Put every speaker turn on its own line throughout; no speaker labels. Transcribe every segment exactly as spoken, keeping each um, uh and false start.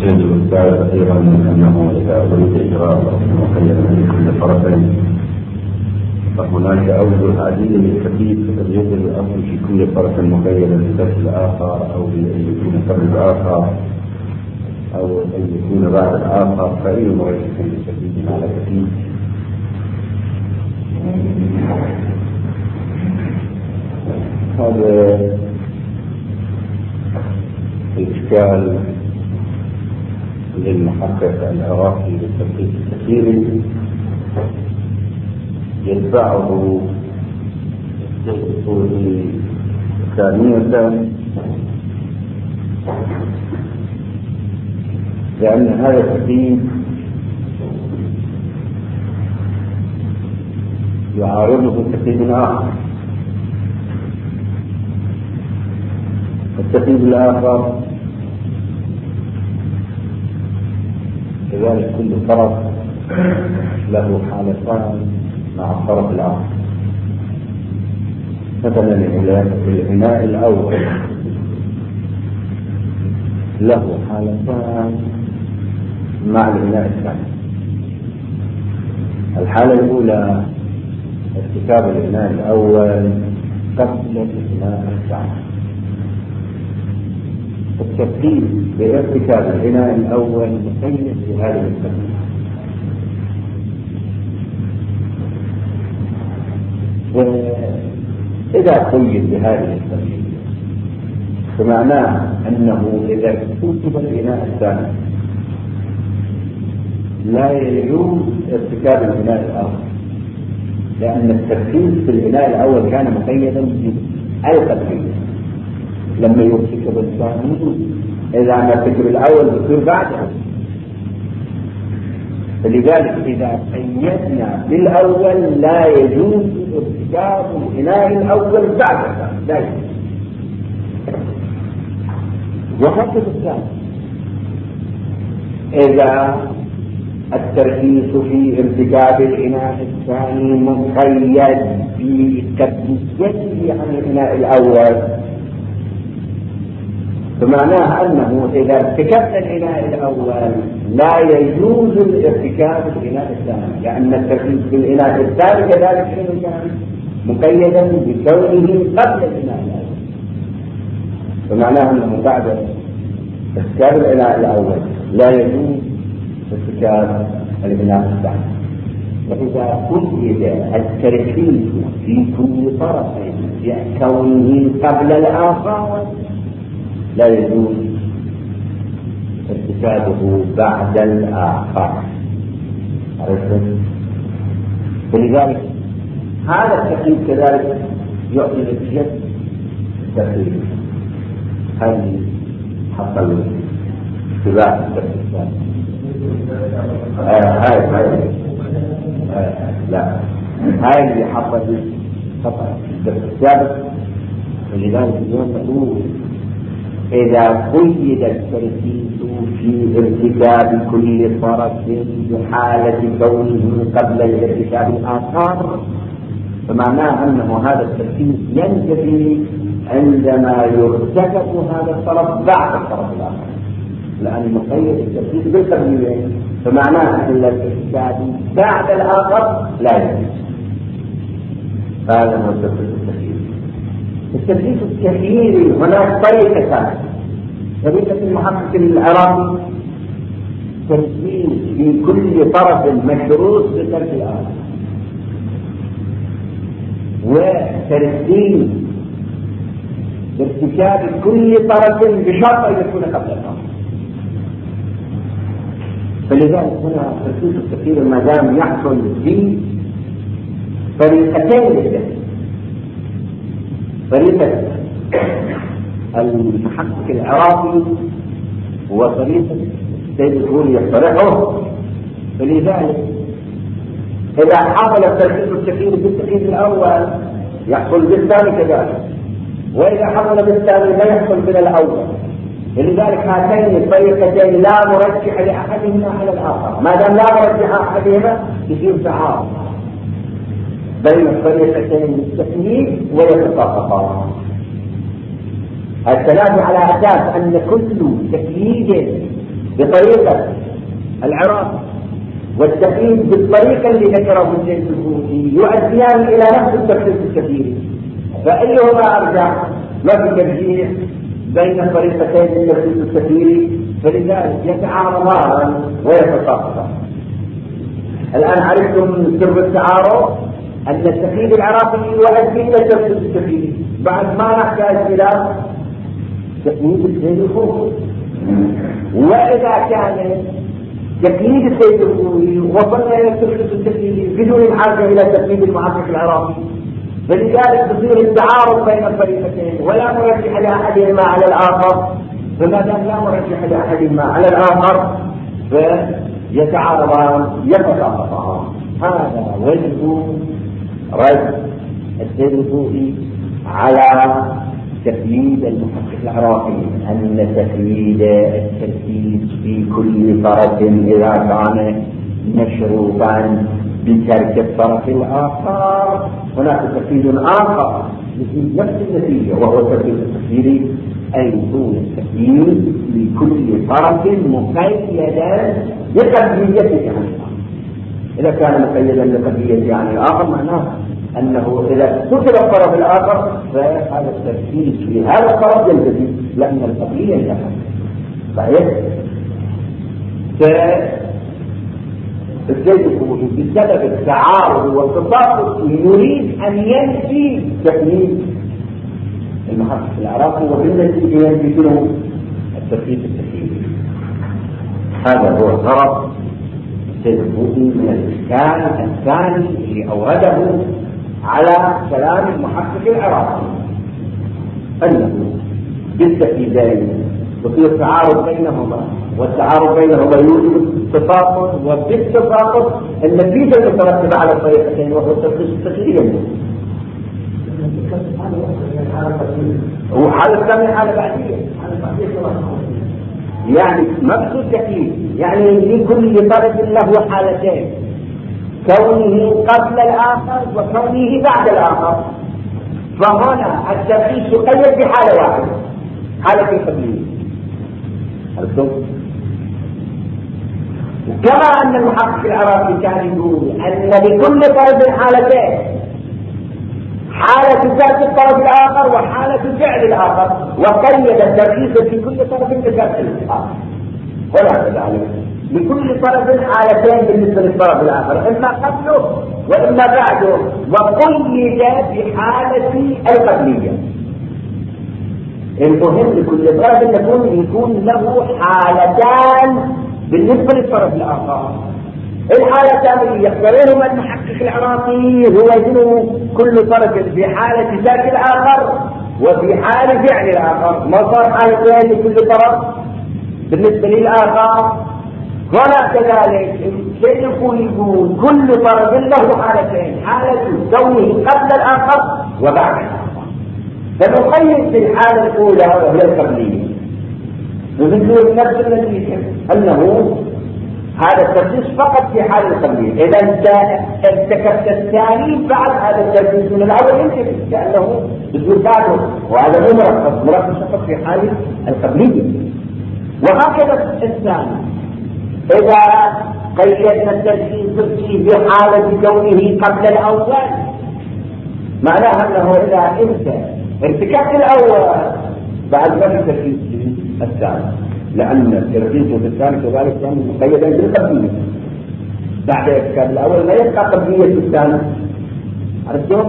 يستند الأستاذ أيضا أنه إذا أريد إجراء مخير من كل طرفين فهناك أوجه عديدة للتكليف فتغيير الأمر في كل طرف مخير لدرس الآخر أو أن يكون قبل الآخر أو أن يكون بعد الآخر، فأي مرجح للتكليف على التكليف. هذا الإشكال للمحقق العراقي للتدقيق الكثير يتبعه الدكتور ثانية، لأن هذا التدقيق يعارضه تدقيق آخر. التدقيق الآخر كذلك كل طرف له حالتان مع الطرف الآخر. مثلا الإناء الأول له حالتان مع الإناء الثاني. الحالة الأولى ارتكاب الإناء الأول قبل الإناء الثاني. الترتيب بارتكاب الإناء الأول مقيد بهذه الترتيب، وإذا قيد بهذه الترتيب فمعناه أنه إذا ارتكب الإناء الثاني لا يجوز ارتكاب الإناء الأول، لأن الترتيب في الإناء الأول كان مقيدا بالترتيب. لما يرتكب الثاني إذا ما ارتكب الأول بيصير بعده. فلذلك إذا قيدنا بالأول لا يجوز ارتكاب الإناء الأول بعد الثاني، لا يجوز. وهكذا الثاني إذا التركيز في ارتكاب الإناء الثاني مقيد بتبديته عن الإناء الأول فمعناه أنه إذا ارتكبنا الإناء الأول لا يجوز الارتكاب الإناء الثاني، لأن التركيز في الإناء الثاني كذلك كان مقيدا بكونه قبل الإناء الأول، فمعناه أنه بعد ارتكاب الإناء الأول لا يجوز ارتكاب الإناء الثاني. وإذا قيد التركيز في كل طرف بكونه قبل الآخر لا يجوز ارتكابه بعد الآخر. عرفت؟ فلذلك هذا التقييد كذلك يعطي نتيجة التقييد. هذه حصل اتباع التقييد. هاي هاي لا هاي اللي حصل خطأ السابق. فلذلك اليوم نقول إذا قيد التركيز في ارتكاب كل طرف بحالة كونه قبل الارتكاب الآخر فمعناه أنه هذا التركيز ينتفي عندما يرتكب هذا الطرف بعد الطرف الآخر، لأن مقيد التركيز بالتركيز فمعناه أن الارتكاب بعد الآخر لا يجوز. هذا هو التركيز. التدريس الكثير هناك طريقتان. طريقة المحقق العراقي تركيز في كل طرف مشروط بترك الآخر، وتركيز بارتكاب كل طرف بشرط أن يكون قبل الآخر. فلذلك هنا تركيز الكثير ما دام يحصل في طريقتين للتدريس، طريقة المحقق العراقي وطريقة السيد الخولي يقترحه. فلذلك إذا حصل التركيز الكثير بالتركيز الأول يحصل بالثاني كذلك، وإذا حصل بالثاني لا يحصل من الأول. لذلك هاتين الطريقتين لا مرجح لأحدهما على الآخر، ما دام لا مرجح أحدهما يصير تعارض بين الطريقتين للتكليف ويتطابقان. الكلام على أساس أن كل تكليف بطريقة العراق والتقييد بالطريقة اللي ذكره السيد الخوئي يؤديان إلى نفس التخصيص الكثير، فأيهما أرجع؟ ما في ترجيح بين الطريقتين التخصيص الكثير، فلذلك يتعارضان ويتطابقان. الآن عرفتم سر التعارض، أن التقييد العراقي يؤدي إلى التخصيص الكثير، بعد ما نحتاج إلى تقييد السيد الخوئي. وإذا كان تقييد السيد الخوئي وصلنا إلى التخصيص الكثير بدون الحاجة إلى تقييد المحقق العراقي، فلذلك تصير التعارض بين الطريقتين ولا مرجح لأحدهما على الآخر، فما دام لا مرجح لأحدهما على الآخر فيتعارضان يتطابقان. هذا وجه رد السيد الخوئي على تقييد المحقق العراقي، أن تقييد التركيز في كل طرف إذا كان مشروطا بترك الطرف الآخر هناك تقييد آخر يفيد نفس النتيجة، وهو التركيز التقييدي، أي يكون التقييد لكل طرف مقيدا بقضيته عن الآخر. إذا كان مقيدا بقضيته عن الآخر معناه أنه إذا كتب الطرف الآخر فهذا التركيز في هذا الطرف ينتهي، لأن القضية انتهت. صحيح؟ فالسيد الخوئي بسبب التعارض والتطابق يريد أن ينفي تقييد المحقق العراقي، وبالنتيجة ينفي له التركيز التقييدي. هذا هو الغرض السيد الخوئي من الإشكال الثاني اللي أورده على كلام المحقق العراقي، أنه بالتقييدين يصير تعارض بينهما، والتعارض بينهما يوجد تفاقم، وبالتفاقم النتيجة المترتبة على الطريقتين وهو التخصيص التقييدي. وحالة الثانية حالة بعدية، يعني مقصود تقييد يعني لكل طرف له حالتين، كونه قبل الآخر وكونه بعد الآخر. فهنا التقييد يقيد بحالة واحدة، حالة القبلية. كما أن المحقق العراقي كان يقول أن لكل طرف حالتين، حالة ترك الطرف الآخر وحالة فعل الآخر، وقيد التركيز في كل طرف بترك الآخر. ولا كذلك لكل طرف حالتين بالنسبة للطرف الآخر، إما قبله وإما بعده، وقيد بحالة القبلية. المهم لكل طرف يكون يكون له حالتان بالنسبة للطرف الآخر. الحالتان اللي يختارونهما المحقق العراقي هو يكون كل طرف في حالة ذات الآخر وفي حالة فعل الآخر، ما صار حالتين لكل طرف بالنسبة للآخر. ولا كذلك الشيء يقول يقول كل طرف له حالتين، حالة كونه قبل الآخر وبعد الآخر. فنقيد في الحالة الأولى وهي القبلية، ونقول نفس النتيجة أنه هذا التركيز فقط في حال القبلية. إذا أنت ارتكبت الثاني بعد هذا التركيز من الأول ينتهي، لأنه بدون بعده، وهذا مو مركز مركز فقط في حال القبلية. وهكذا الثاني إذا قيدنا التركيز بحالة كونه قبل الأول، معناها أنه إذا أنت ارتكبت الأول بعد ذلك التركيز الثاني، لأن التركيز في الثاني كذلك كان مقيدا بالقبلية. بعد ارتكاب الأول ما يبقى قبلية الثاني. عرفتم؟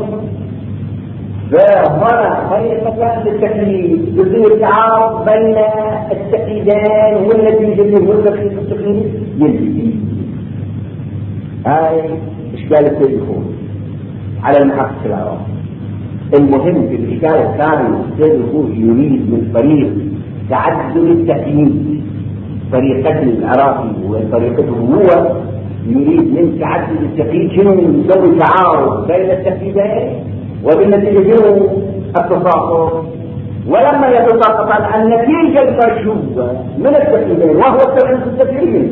فهنا طريقة للتقييد يصير تعارض بين التقييدين والنتيجة اللي هو التقييد التقييدي ينتهي. هاي إشكال السيد الخوئي على المحقق العراقي. المهم في الإشكال الثاني السيد الخوئي يريد من طريق تعدل التقييد، طريقة العراقي وطريقته هو يريد من تعدل التقييد شنو يسوي تعارض بين التقييدين، وبالنتيجة شنو التساقط. ولما يتساقط النتيجة المرجوة من التقييدين وهو التقييد التقييدي.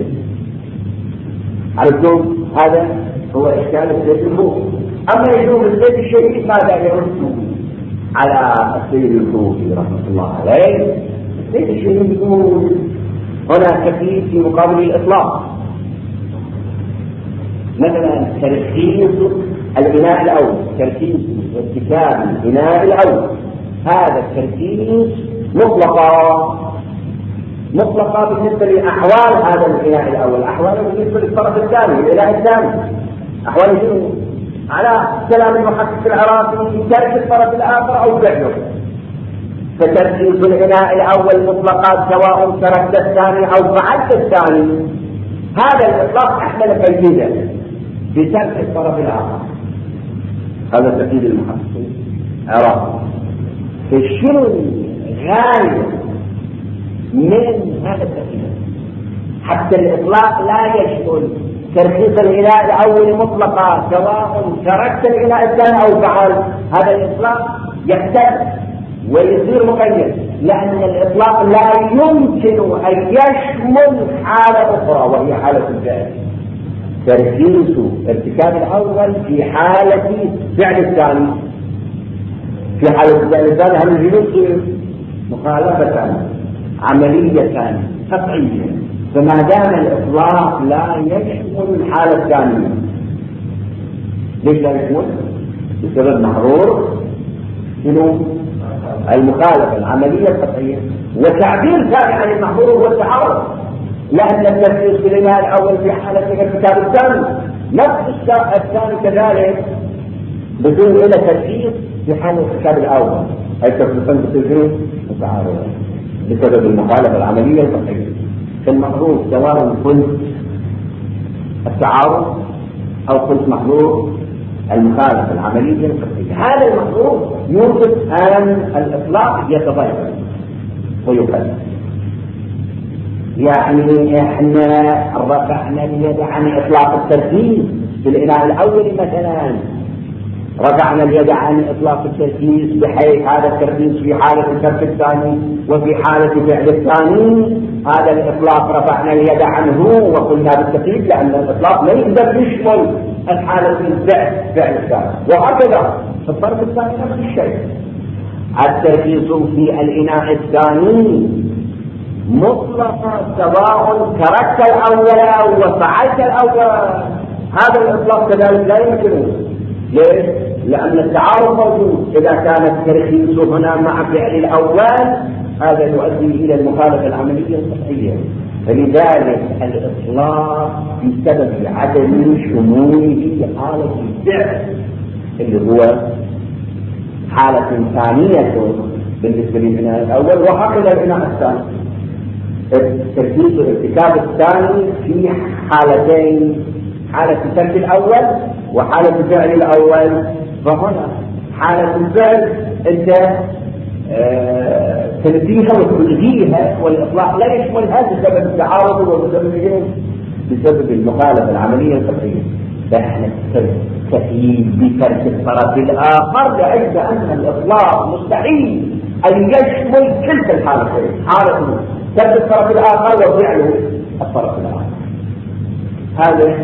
عرفتم؟ هذا هو إشكال السيد الخوئي. أما يجوز السيد الشهيد ماذا يرد على السيد الخوئي رحمة الله عليه؟ السيد الشهيد يقول هنا تركيز في مقابل الإطلاق. مثلا تركيز البناء الأول، تركيز ارتكاب البناء الأول، هذا التركيز مطلقة مطلقة بالنسبة لأحوال هذا البناء الأول، أحواله بالنسبة للطرف الثاني الإله الثاني، أحواله شنو؟ على كلام المحقق العراقي ترك الطرف الآخر أو فعله. فتركيز البناء الأول مطلقات سواء تركت الثاني أو فعلت الثاني، هذا الإطلاق أحمل قيدا بترك الطرف الآخر. هذا تقييد المحقق العراقي. فشنو الغاية من هذا التقييد؟ حتى الإطلاق لا يشمل ترخيص الإله الأول مطلقا سواء تركت الإله الثاني أو فعل، هذا الإطلاق يحتاج ويصير مقيد، لأن الإطلاق لا يمكن أن يشمل حالة أخرى وهي حالة الفعل. ترخيص ارتكاب الأول في حالة فعل الثاني، في حالة فعل الثاني هم الجنود مخالفة عملية قطعية، فما دام الإطلاق لا يشمل الحالة الثانية. ليش لا يشمل؟ بسبب محظور شنو؟ المخالفة العملية القطعية. وتعبير ثاني عن المحظور هو التعارض، لأن التركيز في البناء الأول في حالة الارتكاب الثاني، نفس الثاني كذلك بدون إلى تركيز في حالة الارتكاب الأول، أي تركيزان بتصير متعارضة بسبب المخالفة العملية القطعية. فالمحظور سواء قلت التعارض أو قلت محظور المخالفة العملية القطعية، هذا المحظور يوجد أن الإطلاق يتضيق ويقل. يعني احنا رفعنا اليد عن إطلاق التركيز في الإناء الأول مثلا، رفعنا اليد عن إطلاق التركيز بحيث هذا التركيز في حالة الترك الثاني وفي حالة فعل الثاني، هذا الإطلاق رفعنا اليد عنه وقلنا بالتقييد، لأن الإطلاق لا يقدر يشمل الحالة الفعل فعل الثاني، وهكذا في الطرف الثاني نفس الشيء. التركيز في الإناء الثاني مطلقا سواء تركت الأول وفعلت الأول، هذا الإطلاق كذلك لا يمكن. ليش؟ لأن التعارض موجود. إذا كان التركيز هنا مع فعل الأول هذا يؤدي إلى المخالفة العملية القطعية، فلذلك الإطلاق بسبب عدم شموله حالة الفعل اللي هو حالة ثانية بالنسبة للبناء الأول، وهكذا البناء الثاني. التركيز الارتكاب الثاني في حالتين، حالة الترك الأول وحالة الفعل الأول. فهنا حالة الفعل أنت آه تنفيها وتلغيها، والإطلاق لا يشملها بسبب التعارض وبسبب بسبب المخالفة العملية القطعية. فإحنا تكييف بترك الطرف الآخر لأجل أن الإطلاق مستحيل أن يشمل كلتا الحالتين، حالة ترك الطرف الآخر وفعله الطرف الآخر. هذا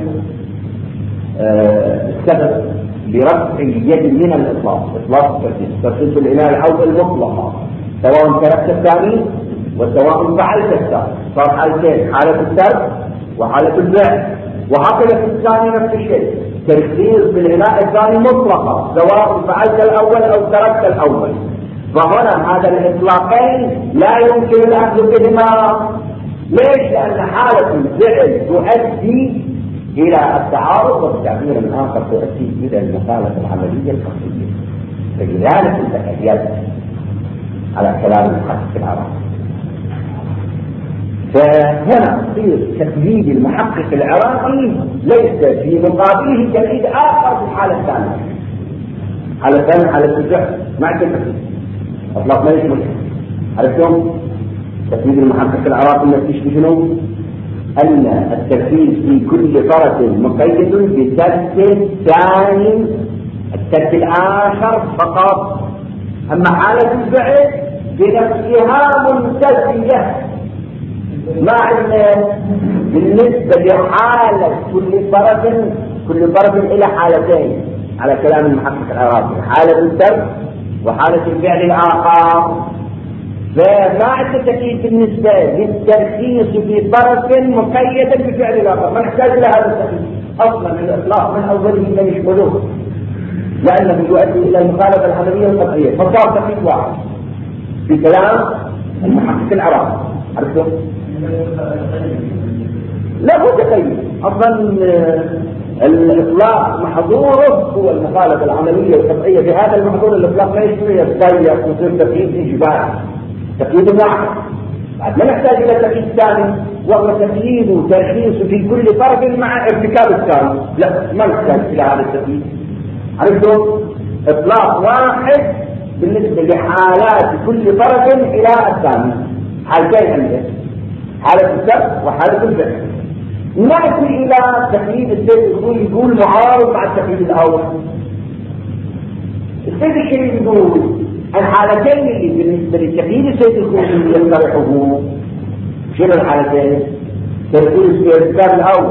آه السبب برفع اليد من الإطلاق. إطلاق التركيز، تركيز الإله الأول مطلقا سواء تركت الثاني وسواء فعلت الثاني، صار حالتين، حالة الترك وحالة الفعل. وهكذا في الثاني نفس الشيء، تركيز بالإله الثاني مطلقا سواء فعلت الأول أو تركت الأول. فهنا هذا الإطلاقين لا يمكن الأخذ بهما. ليش؟ لأن حالة الفعل تؤدي إلى التعارض، والتعبير الآخر تؤدي إلى المخالفة العملية القطعية. فلذلك انتهيت على كلام المحقق العراقي. فهنا تصير تقييد المحقق العراقي ليس في مقابله تقييد آخر في الحالة الثانية. حالة الثانية حالة الفعل مع التقييد أطلاق ما يشمل. عرفتم؟ تقييد المحقق العراقي يكتشف شنو؟ أن التركيز في كل طرف مقيد بترك الثاني، الترك الآخر فقط. أما حالة الفعل بنفسها منتزية مع بالنسبة لحالة كل طرف كل طرف إلى حالتين على كلام المحقق العراقي، حالة الترك وحالة الفعل الآخر. فما عندنا تكييف بالنسبة للترخيص في طرف مقيدا بفعل الآخر، ما نحتاج إلى هذا التكييف أصلا. الإطلاق من أوله لا يشمله لأنه يؤدي إلى المخالفة العملية والقطعية، فصار تكييف واحد في كلام المحقق العراقي. عرفتم؟ لا مو تكييف أصلا. الإطلاق محظوره هو المخالفة العملية والقطعية. في هذا المحظور الإطلاق ما يشمل يتضيق ويصير تكييف إجباري، تكييف واحد. بعد ما نحتاج إلى تكييف ثاني وهو تكييف وترخيص في كل طرف مع ارتكاب الثاني. لا ما نحتاج إلى هذا التكييف. عرفتم؟ إطلاق واحد بالنسبة لحالات كل طرف إلى الثاني. حالتين عنده، حالة السبب وحالة الفعل. نأتي إلى تكييف السيد الخوي يقول معارض مع التكييف الأول. السيد الشريف يقول الحالتين اللي بالنسبة للتكييف السيد الخوي يقترحه شنو الحالتين؟ تكييف السيد الأول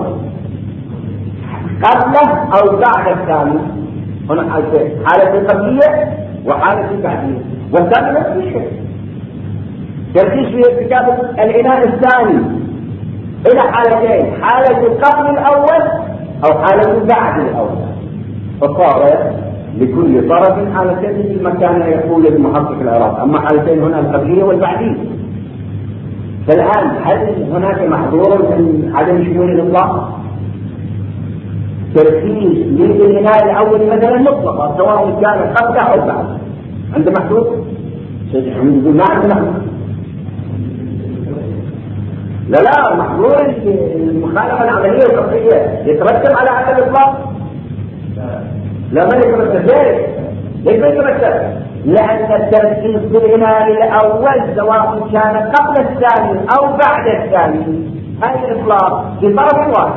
قبله أو بعد الثاني. هنا حالتين، حالة القبلية وحالة البعدية، والثاني نفس الشيء. تركيز في ارتكاب الإناء الثاني إلى حالتين، حالة قبل الأول أو حالة بعد الأول. فصار لكل طرف حالتين مثل ما كان يقول المحقق العراقي. أما حالتين هنا القبلية والبعدية. فالآن هل هناك محظور من عدم شمول الإطلاق؟ تركيز للإناء الأول مثلا مطلقا سواء كان قبله أو بعده. عنده محظور؟ سيد حميد يقول ما عنده محظور. لا لا محظور المخالفة العملية القطعية يترتب على هذا الإطلاق؟ لا ما يترتب. ليش؟ ليش ما يترتب؟ لأن التركيز بالإناء الأول سواء كان قبل الثاني أو بعد الثاني هذا الإطلاق في طرف واحد.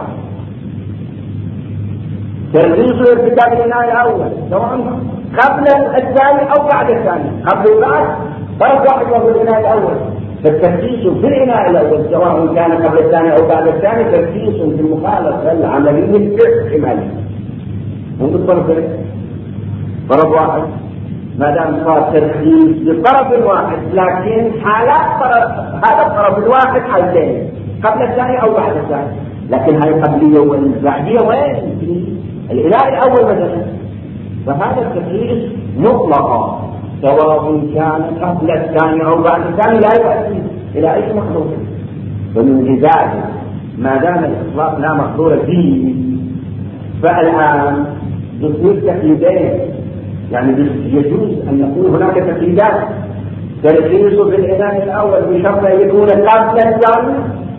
تركيز ارتكاب الإناء الأول سواء قبل الثاني أو بعد الثاني، قبل وبعد طرف واحد وهو الإناء الأول. فالتركيز في الإناء الأول سواء كان قبل الثاني أو بعد الثاني تركيز في المخالفة العملية الاحتمالية. مو بالطرفين، طرف واحد. ما دام صار تركيز لطرف واحد لكن حالات طرف هذا الطرف الواحد حالتين قبل الثاني أو بعد الثاني. لكن هاي القبلية والبعدية وين؟ في الإناء الأول مثلا. فهذا التركيز مطلقا سواء كان قبل الثاني أو بعد الثاني لا يؤدي إلى أي محظور. ومن ذلك ما دام الإطلاق لا محظور فيه فالآن يصير تقييدين. يعني يجوز أن نقول هناك تقييدات. تركيز في الإناء الأول بشرط أن يكون قبل الثاني،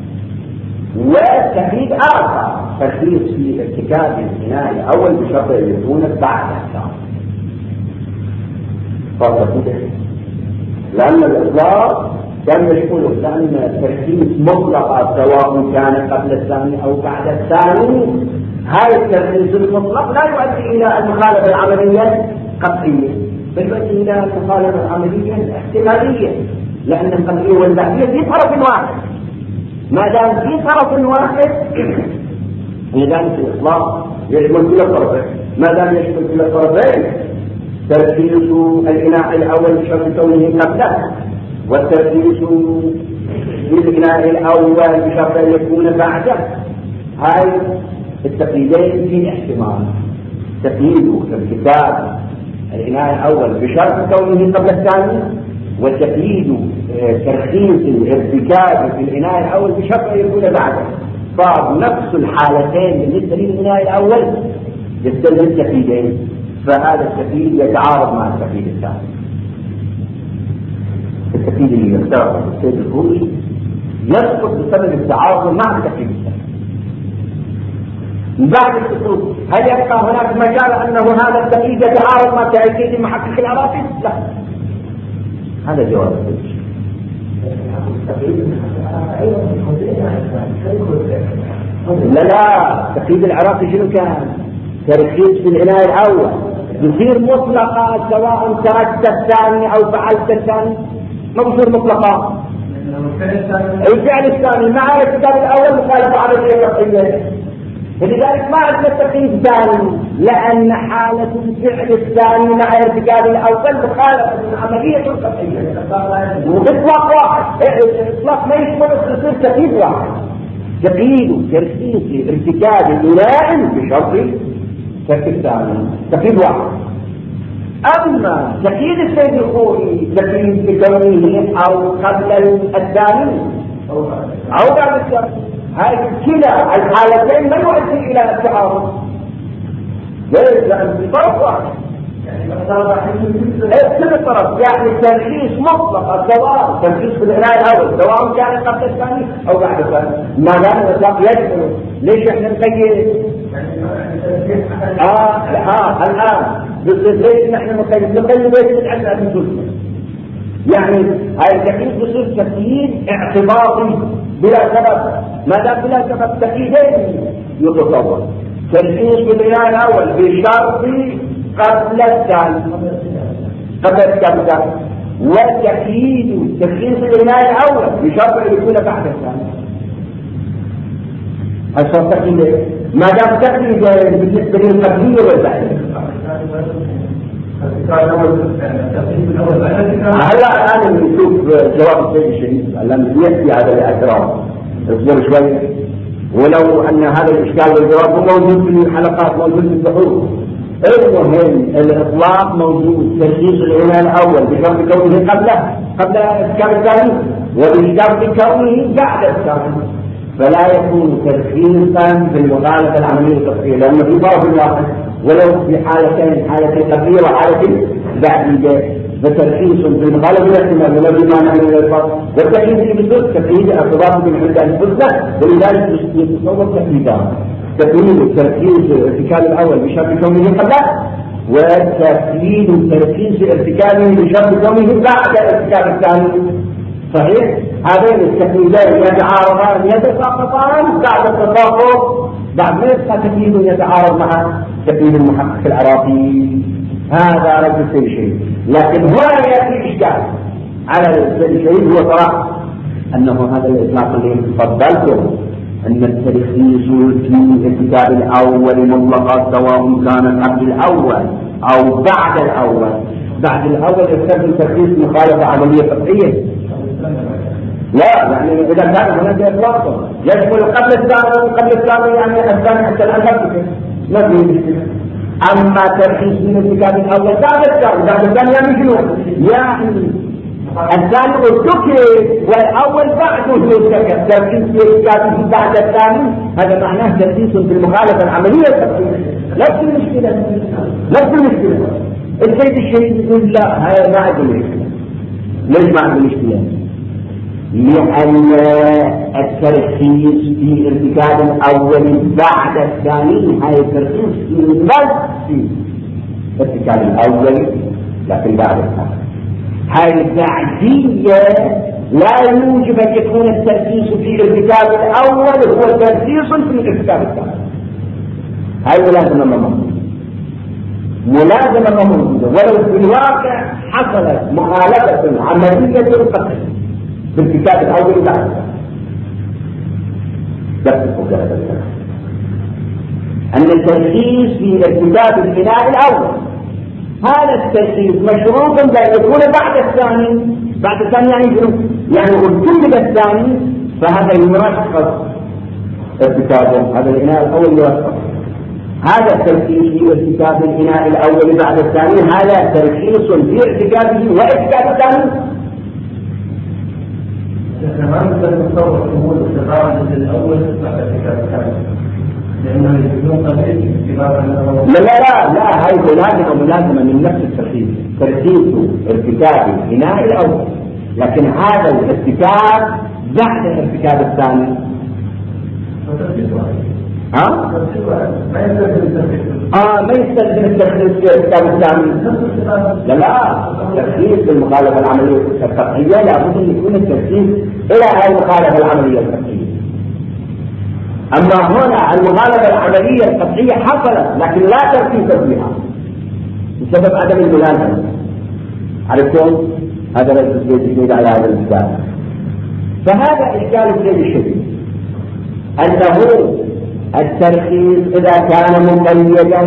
وتقييد آخر تركيز في ارتكاب الإناء الأول بشرط أن يكون بعد الثاني. لأن الإطلاق كان يشمله، لأن التركيز مطلقة سواء كان قبل الثاني أو بعد الثاني. هذا التركيز المطلق لا يؤدي إلى المخالفة العملية القطعية، بل يؤدي إلى المخالفة العملية الاحتمالية، لأن القطعية والبعدية في طرف واحد. ما دام في طرف واحد لذلك الإطلاق يشمل كل الطرفين. ما دام يشمل كل الطرفين تركيز الإناء الأول بشرط كونه قبله، والتركيز للإناء الأول بشرط أن يكون بعده. هاي التقييدين في احتمال. تقييد ارتكاب الإناء الأول بشرط كونه قبل الثاني، وتقييد ترخيص الارتكاب في الإناء الأول بشرط أن يكون بعده. صار نفس الحالتين بالنسبة للإناء الأول يستلزم التقييدين، فهذا التقييد يتعارض مع التقييد الثاني. التقييد اللي يختاره السيد الخوي يسقط بسبب التعارض مع التقييد الثاني. بعد السقوط هل يبقى هناك مجال أنه هذا التقييد يتعارض مع تأكيد المحقق العراقي؟ لا. هذا جواب السيد. لا لا تقييد العراقي شنو كان؟ تركيز في الإناء الأول يصير مطلقا سواء تركت الثاني أو فعلت الثاني، ما بصير مطلقا. الفعل الثاني مع الكتاب الأول مخالفة عملية قطعية. فلذلك ما عندنا تقييد ثاني، لأن حالة الفعل الثاني مع ارتكاب الأول مخالفة عملية قطعية وإطلاق واحد. الإطلاق ما يشمل تصير تقييد واحد، تقييد تركيز ارتكاب الإله بشرط تركيب ثاني، تقييد واحد. أما تقييد السيد الخوئي تقييد بكونه أو قبل الثاني أو بعد الثاني، هذه كلا الحالتين ما يؤدي إلى التعارض، ليس لأن في طرف واحد كل طرف يعني ترخيص مطلق سواء ترخيص في العناية الأول سواء كان قبل الثاني أو بعد الثاني، ما دام الإطلاق يشمل. ليش احنا نقيد؟ اه اه الآن ليش نحن نقيد؟ نقيد ليش نتعلم من سلسلة، يعني هاي التقييد بصير تقييد اعتباطي بلا سبب، ما دام بلا سبب تقييدين يتصور ترخيص بالعناية الأول بشرط قبل الثاني قبل الثاني، والتقييد ترخيص العناية الأول بشرط أن يكون بعد الثاني. هذا تقييد ما دام تقييد بالنسبة للقبلية والبعدية. هلا الآن نشوف جواب السيد الشريف لم يأتي على الاعتراض، اصبر شوي. ولو أن هذا الإشكال والجواب موجود في الحلقات، موجود في البحوث. المهم الإطلاق موجود، ترخيص العناية الأول بشرط كونه قبله قبل الإشكال الثاني وبشرط كونه بعد الثاني، فلا يكون ترخيصا بالمغالطة العملية القطعية، لأنه في طرف واحد ولو في حالتين، حالة قبلية وحالة بعدية، فترخيص بالمغالطة الاحتمال ولا بما نحن الإطلاق، والتقييد اللي بيصير تقييد ارتباط بالعملية الفرصة، ولذلك يتصور تقييدان: تقييد التركيز الارتكاب الأول بشرط كونه قبله، وتقييد تركيز ارتكابه بشرط كونه بعد الارتكاب الثاني. صحيح؟ هذين التقييدين يتعارضان يتساقطان بعد التساقط، بعد ما يبقى تقييد يتعارض مع تقييد المحقق العراقي. هذا رد السيد الشريف. لكن هنا يأتي إشكال على السيد الشريف، هو صراحة أنه هذا الإطلاق اللي فضلته أن الترخيص في الكتاب الأول مطلقا سواء كان قبل الأول أو بعد الأول. بعد الأول يستخدم ترخيص مخالفة عملية قطعية؟ لا، يعني إذا كان هناك إطلاق يشمل قبل الثاني قبل الثاني يعني الثاني حتى الأول ما في مشكلة. أما ترخيص من الكتاب الأول بعد الثاني بعد الثاني يعني شنو؟ يعني الثاني ارتكب والأول بعده يرتكب. ترخيص الكتاب بعد الثاني هذا معناه ترخيص بالمخالفة العملية القطعية. نفس المشكلة نفس المشكلة. السيد الشريف يقول لا، هذا ما عنده مشكلة. ليش ما عنده مشكلة؟ لأن الترخيص في ارتكاب الأول بعد الثاني هاي الترخيص في نفس ارتكاب الأول لكن بعد الثاني. هاي البعدية لا يوجب أن يكون الترخيص في ارتكاب الأول هو ترخيص في الارتكاب الثاني. هاي ملازمة موجودة، ملازمة موجودة، ولو في الواقع حصلت مخالفة عملية قطعية في الكتاب الأول بعد بس الفكرة أن الترخيص في الكتاب البناء الأول هذا الترخيص مشروط بأن يكون بعد الثاني. بعد الثاني يعني شنو؟ يعني ارتكب الثاني فهذا يرخص ارتكابه، هذا البناء الأول يرخص. هذا الترخيص في ارتكاب البناء الأول بعد الثاني هذا ترخيص في ارتكابه وارتكاب الثاني.
ما نقدر نتصور شمول استقرار الأول بعد الكتاب الثاني، لأنه يكون قليل استقرار الأول.
لا لا لا هاي ملازمة ملازمة من نفس الترخيص، ترخيص ارتكاب البناء الأول، لكن هذا الارتكاب بعد الارتكاب الثاني. ها؟
ما يستخدم الترخيص.
اه ما يستخدم الترخيص في الارتكاب الثاني. لا لا، الترخيص بالمخالفة العملية القطعية لابد أن يكون الترخيص إلى هذه المخالفة العملية القطعية. أما هنا المخالفة العملية القطعية حصلت لكن لا ترخيص فيها بسبب عدم الملازمة. عرفتم؟ هذا ليس السيد على هذا الإشكال. فهذا إشكال السيد الشديد أنه الترخيص إذا كان مقيدا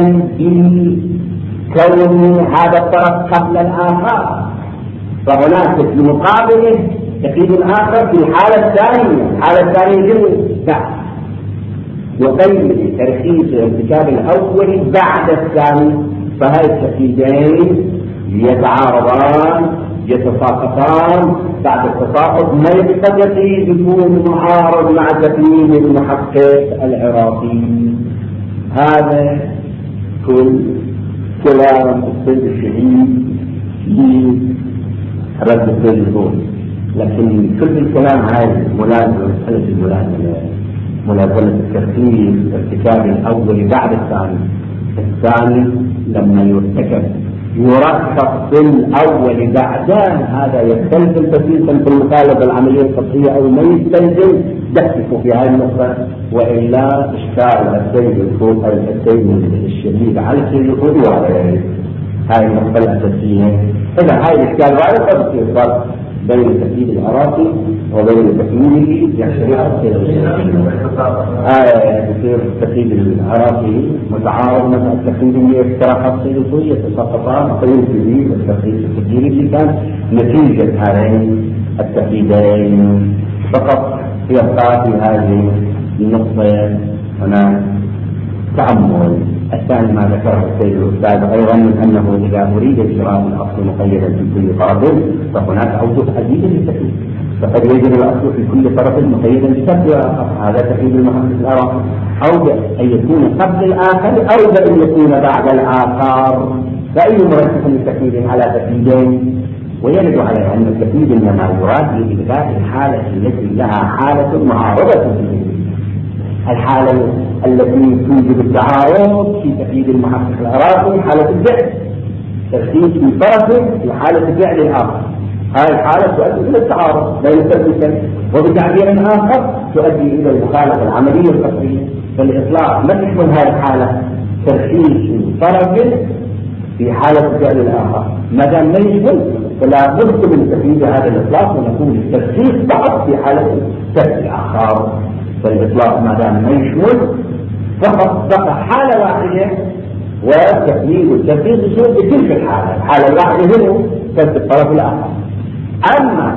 بكون هذا الطرف قبل الآخر، فهناك في مقابله تقييد آخر في الحالة الثانية. الحالة الثانية جميل بعد يقيد ترخيص الارتكاب الأول بعد الثاني، فهذه التقييدين يتعارضان يتساقطان. بعد التساقط ما يقتضي يكون معارض مع تقييد المحقق العراقي. هذا كل كلام السيد الشهيد في رد السيد الزهري، لكن كل الكلام هذا ملازمة مسألة الملازمة، ملازمة الترتيب ارتكاب الأول بعد الثاني. الثاني لما يرتكب يرخص بالأول بعدان، هذا يستلزم تسليسا في المطالبة العملية القطعية أو ما يستلزم دققوا في هذه النقطة، وإلا إشكال السيد السيد الشديد على السيد الخوي وعلى هذه النقطة الأساسية. إذا هذه الإشكال وعلى قد يصير بين التقييد العراقي وبين تقييده يشريع يصير التقييد العراقي متعارض مع التقييد اللي اقترحه السيد الخوي، يتساقطان التقييد الجديد والتقييد التقييد اللي كان نتيجة هذين التقييدين. فقط يبقى في هذه النقطة هناك تأمل. الثاني ما ذكره السيد الأستاذ أيضا من أنه إذا أريد إجراء الأصل مقيدا في كل طرف فهناك أوجه عديدة للتقييد، فقد يجب الأصل في كل طرف مقيدا بشكل آخر، هذا تقييد المحقق العراقي، أو أن يكون قبل الآخر أو بأن يكون بعد الآخر، فأي مرتب للتقييد على تقييدين. ويرد على أن التقييد إنما يراد لإلغاء الحالة التي لها حالة معارضة في الحالة التي توجد التعارض في تقييد المحقق العراقي، حالة الفعل، ترخيص في طرف في حالة الفعل الآخر. هذه الحالة تؤدي إلى التعارض بين الترخيصين، وبتعبير آخر تؤدي إلى المخالفة العملية القطعية. فالإطلاق ما تشمل هذه الحالة ترخيص طرف في حالة الفعل الآخر، ما دام ما يشمل فلا بد من تقييد هذا الإطلاق ونقول الترخيص فقط في حالة الفعل الآخر. فالإطلاق ما دام ما يشمل فقط بقى حالة واحدة، والتقييد والترخيص يصير بتلك الحالة، الحالة الواحدة هنا تلك الطرف الآخر. أما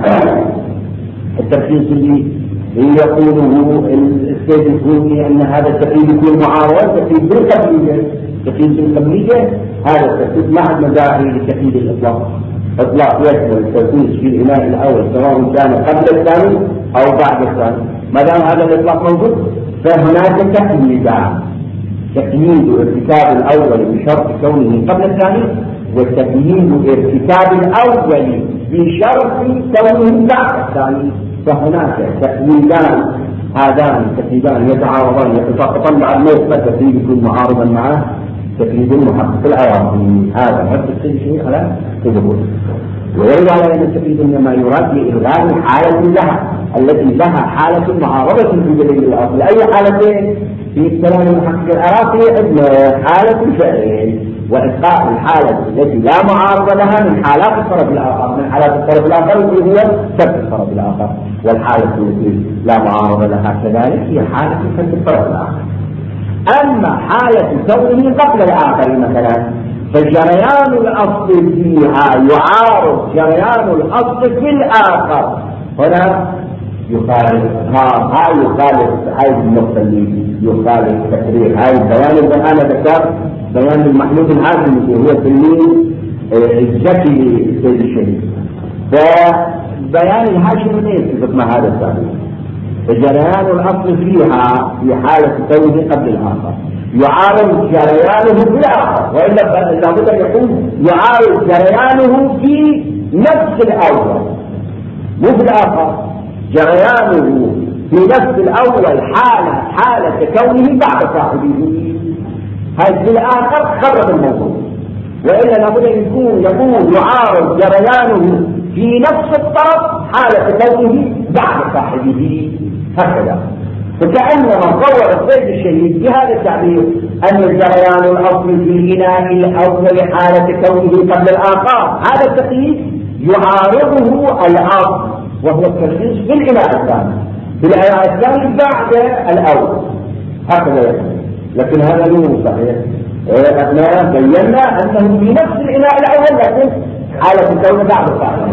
الترخيص اللي يقوله السيد الخوي أن هذا التقييد يكون معارض تقييد بالقبلية، تقييد بالقبلية هذا التقييد مع المداعي لتقييد الإطلاق. إطلاق يشمل الترخيص في الإناء الأول سواء كان قبل الثاني أو بعد الثاني، ما دام هذا الإطلاق موجود فهناك تقييدان: تقييد ارتكاب الأول بشرط كونه قبل الثاني، وتقييد ارتكاب الأول بشرط كونه بعد الثاني. فهناك تقييدان، هذان التقييدان يتعارضان يتساقطان مع الموت، فالتقييد يكون معارضا معه تقييد المحقق العراقي. هذا نفس الشيء على تجربه. ويرد على أن التقييد إنما يراد لإلغاء الحالة لها التي لها حالة معارضة في دليل الأصل. أي حالتين في كلام المحقق العراقي؟ حالة الفعل، وإسقاط الحالة التي لا معارضة لها من حالات الطرف الآخر، من حالات الطرف الآخر اللي هي سبب الطرف الآخر، والحالة التي لا معارضة لها كذلك هي حالة سبب الطرف الآخر. أما حالة كونه قبل الآخر مثلا فجريان الأصل فيها يعارض جريان الأصل في الآخر، هنا يخالف ها ها يخالف هذه النقطة اللي يخالف تقرير هاي البيان اللي أنا ذكرت، بيان المحمود العازمي اللي هو تلميذ الزكي للسيد الشهيد. فبيان الهاشمي يثبت مع هذا التعبير. فجريان الأصل فيها في حالة كونه قبل الآخر يعارض جريانه في الآخر، وإلا لابد أن يكون يعارض جريانه في نفس الأول مو في الآخر. جريانه في نفس الأول حالة حالة كونه بعد صاحبه، هذا في الآخر خرب الموضوع، وإلا لابد أن يكون يكون يعارض جريانه في نفس الطرف حالة كونه بعد صاحبه، هكذا. فكأنما صور السيد الشهيد بهذا التعبير أن الجريان الأصلي في الإناء الأول حالة كونه قبل الآخر، هذا التقييد يعارضه الأصل وهو الترخيص في الإناء الثاني، في الإناء الثاني بعد الأول. هكذا يحصل. لكن هذا مو صحيح. احنا بينا انه في نفس الاناء الاول لكن حالة الكون بعد الصحيح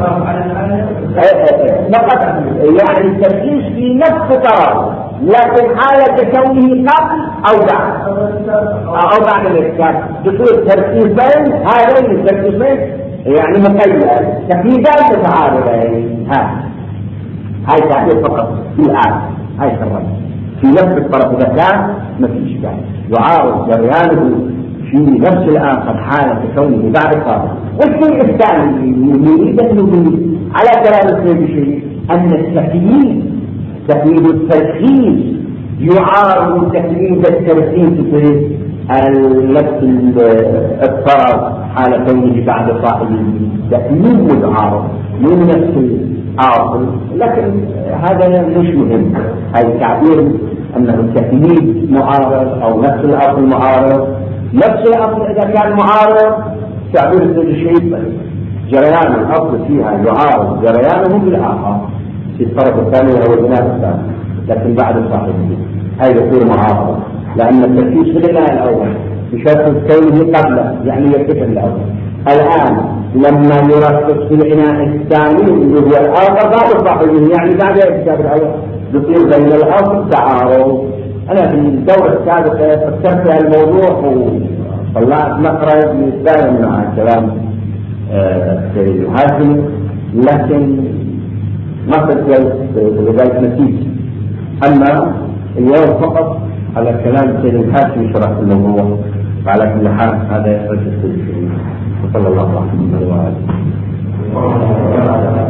فقط، يعني التركيز في نفس طرف لكن حالة كونه قبل او بعد او بعد الاسكان بصير تركيزين، هذين التركيزين يعني مقيد تقييدات متعارضين. هاي هاي تعبير فقط في الآن، هاي الرمز في نفس الطرف إذا كان ما في إشكال، يعارض جريانه في نفس الآخر حالة كونه بعد الطرف. والشيء الثاني نريد أن نبين على كلام السيد شيء أن التقييد تقييد التركيز يعارض تقييد التركيز في نفس الطرف حالة كونه بعد صاحبه، تقييد متعارض من نفس الأصل، لكن هذا مش مهم. هذا التعبير أنه التقييد معارض أو نفس الأصل معارض، نفس الأصل إذا كان معارض تعبير الشيء جريان الأصل فيها يعارض جريانه بالآخر في الطرف الثاني وهو البناء الثاني، لكن بعد صاحبه هذا يصير معارضة، لأن التركيز في البناء الأول بشرط كونه قبله يعني يرتفع الأول. الآن لما يركز في العناء الثاني اللي هو الآخر بعد صاحبه يعني بعد الكتاب الأول يصير بين الأصل تعارض. أنا في الدورة السابقة فكرت في الموضوع وطلعت مخرج يتباين مع كلام سيد هاشم، لكن ما قدرت لذلك نتيجة. أما اليوم فقط على كلام سيد الهاشم شرحت الموضوع، وعلى كل حال هذا يخرج السيد. وصلى الله عليه وسلم.